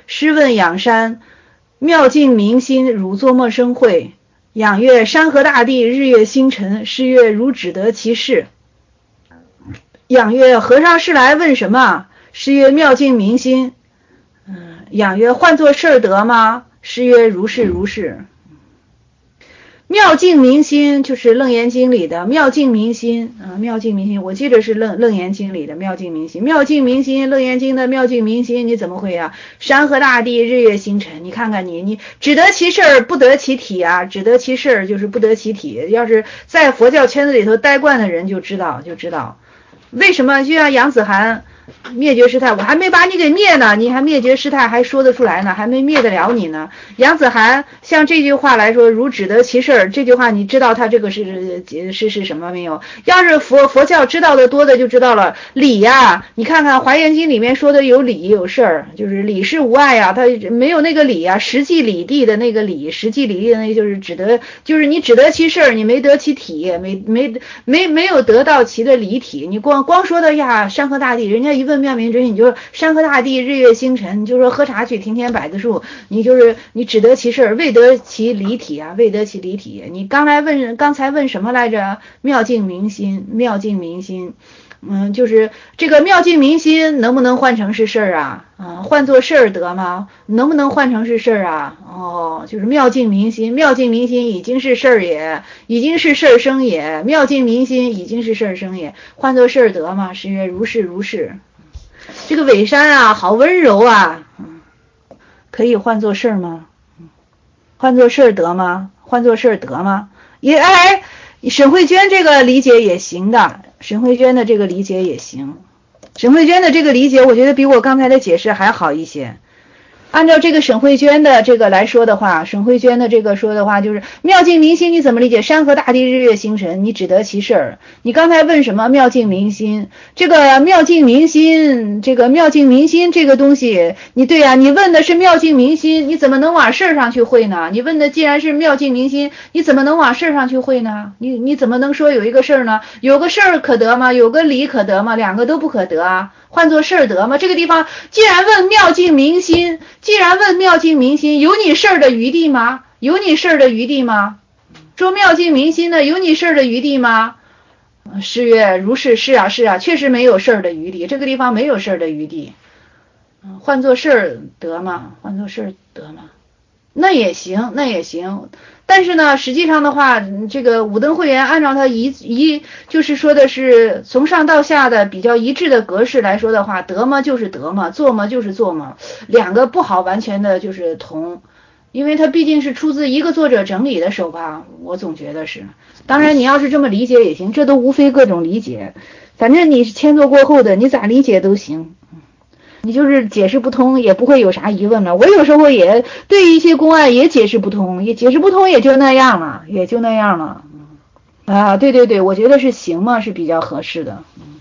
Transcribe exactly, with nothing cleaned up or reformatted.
试问仰山，妙境明心，汝作么生慧？仰曰：山河大地，日月星辰。是曰：汝只得其事。仰曰：和尚是来问什么？是曰：妙境明心。嗯，仰曰：换作事儿得吗？是曰：如是如是。妙境明心就是楞严经里的妙境明心啊，妙境明心，我记得是楞楞严经里的妙境明心，妙境明心，楞严经的妙境明心，你怎么会啊？山河大地，日月星辰，你看看你，你只得其事儿，不得其体啊，只得其事儿就是不得其体。要是在佛教圈子里头待惯的人就知道，就知道为什么。就像杨子涵灭绝师太，我还没把你给灭呢，你还灭绝师太还说得出来呢，还没灭得了你呢。杨子涵像这句话来说，如只得其事儿，这句话你知道他这个是是是什么没有？要是佛佛教知道的多的就知道了，理呀，你看看华严经里面说的有理有事儿，就是理是无碍呀，他没有那个理呀，实际理地的那个理，实际理地的那就是只得，就是你只得其事儿，你没得其体，没没没没有得到其的理体，你光光说的呀山河大地，人家一问妙明真，你就山河大地日月星辰，你就说喝茶去庭前百子树，你就是你只得其事，未得其理体啊，未得其理体。你刚才问刚才问什么来着？妙境明心，妙境明心，嗯，就是这个妙境明心能不能换成是事儿啊？啊，换作事儿得吗？能不能换成是事儿啊？哦，就是妙境明心，妙境明心已经是事儿也，已经是事儿生也，妙境明心已经是事儿生也，换作事儿得吗？是曰如是如是。这个尾山啊，好温柔啊，可以换作事儿吗？换作事儿得吗？换作事儿得吗？也哎，沈慧娟这个理解也行的，沈慧娟的这个理解也行，沈慧娟的这个理解，我觉得比我刚才的解释还好一些。按照这个沈慧娟的这个来说的话，沈慧娟的这个说的话就是妙境明心，你怎么理解？山河大地日月星辰，你只得其事儿。你刚才问什么妙境明心？这个妙境明心，这个妙境明心这个东西，你对呀、啊，你问的是妙境明心，你怎么能往事儿上去会呢？你问的既然是妙境明心，你怎么能往事儿上去会呢？你你怎么能说有一个事儿呢？有个事儿可得吗？有个理可得吗？两个都不可得啊。换作事儿得吗？这个地方既然问妙境明心，既然问妙境明心，有你事儿的余地吗？有你事儿的余地吗？说妙境明心呢，有你事儿的余地吗？是曰如是，是啊是啊，确实没有事儿的余地，这个地方没有事儿的余地。换作事儿得吗？换作事儿得吗？那也行，那也行。但是呢，实际上的话，这个五灯会员按照它一一就是说的是从上到下的比较一致的格式来说的话，得嘛就是得嘛，做嘛就是做嘛，两个不好完全的就是同，因为它毕竟是出自一个作者整理的手吧，我总觉得是。当然你要是这么理解也行，这都无非各种理解，反正你是签作过后的，你咋理解都行。你就是解释不通也不会有啥疑问了，我有时候也对一些公案也解释不通，也解释不通也就那样了，也就那样了。啊，对对对，我觉得是行嘛是比较合适的。